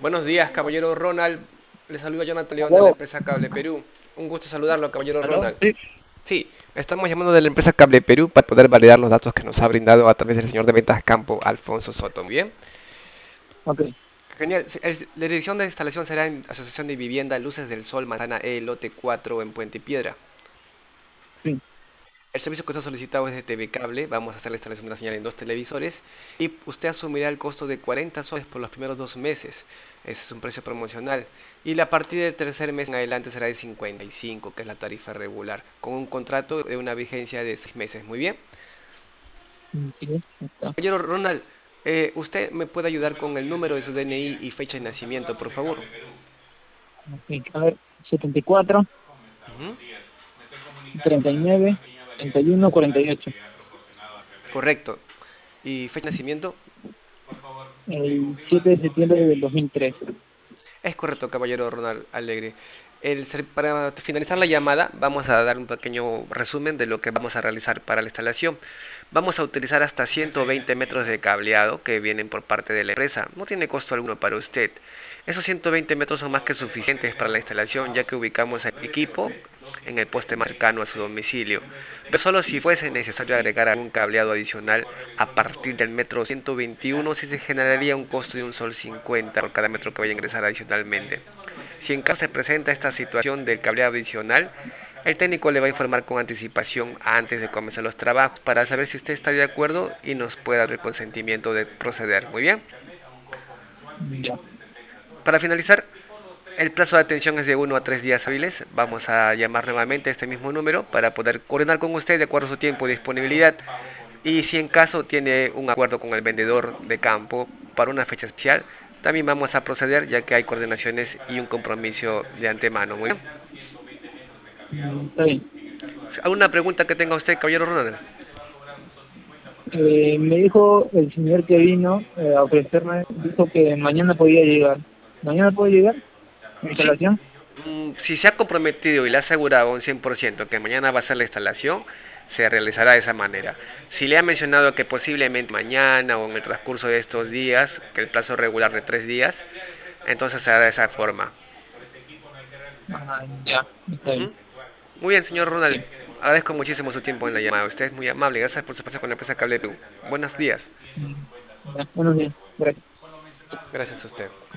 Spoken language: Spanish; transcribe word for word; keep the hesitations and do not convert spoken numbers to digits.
Buenos días, caballero Ronald. Le saluda Jonathan León de la ¿Aló? empresa Cable Perú. Un gusto saludarlo, caballero ¿Aló? Ronald. Sí, Sí, estamos llamando de la empresa Cable Perú para poder validar los datos que nos ha brindado a través del señor de ventas campo, Alfonso Soto. Muy bien. ok, Genial. El- la dirección de instalación será en Asociación de Vivienda Luces del Sol, Manzana E, lote cuatro en Puente Piedra. sí, El servicio que usted ha solicitado es de T V Cable. Vamos a hacer la instalación de la señal en dos televisores y usted asumirá el costo de cuarenta soles por los primeros dos meses. Ese es un precio promocional. Y la partida del tercer mes en adelante será de cincuenta y cinco, que es la tarifa regular, con un contrato de una vigencia de seis meses. Muy bien. mm, sí, está. Señor Ronald, eh, ¿usted me puede ayudar con el número de su D N I y fecha de nacimiento, por favor? Ok, a ver, setenta y cuatro, Ujú. treinta y nueve, treinta y uno, cuarenta y ocho. Correcto. ¿Y fecha de nacimiento? El siete de septiembre del dos mil tres. Es correcto, caballero Ronald Alegre. El ser- para finalizar la llamada, vamos a dar un pequeño resumen de lo que vamos a realizar para la instalación. Vamos a utilizar hasta ciento veinte metros de cableado que vienen por parte de la empresa. No tiene costo alguno para usted. Esos ciento veinte metros son más que suficientes para la instalación, ya que ubicamos el equipo en el poste más cercano a su domicilio. Pero solo si fuese necesario agregar algún cableado adicional a partir del metro ciento veintiuno, si se generaría un costo de un sol cincuenta por cada metro que vaya a ingresar adicionalmente. Si en caso se presenta esta situación del cableado adicional, el técnico le va a informar con anticipación antes de comenzar los trabajos para saber si usted está de acuerdo y nos puede dar el consentimiento de proceder. Muy bien. Ya. Para finalizar, el plazo de atención es de uno a tres días hábiles. Vamos a llamar nuevamente a este mismo número para poder coordinar con usted de acuerdo a su tiempo y disponibilidad. Y si en caso tiene un acuerdo con el vendedor de campo para una fecha especial, también vamos a proceder ya que hay coordinaciones y un compromiso de antemano. Muy bien. Mm, está bien. ¿Alguna pregunta que tenga usted, caballero Ronald? Eh, me dijo el señor que vino eh, a ofrecerme, dijo que mañana podía llegar. ¿Mañana puede llegar? ¿La Sí. instalación? Mm, Si se ha comprometido y le ha asegurado un cien por ciento que mañana va a ser la instalación, se realizará de esa manera. Si le ha mencionado que posiblemente mañana o en el transcurso de estos días, que el plazo regular de tres días, entonces se hará de esa forma. Ah, ya, está bien. Ujú. Muy bien, señor Ronald. Sí. Agradezco muchísimo su tiempo en la llamada. Usted es muy amable. Gracias por su espacio con la empresa Cable Perú. Buenos días. Mm, ya, buenos días. Gracias. Gracias a usted.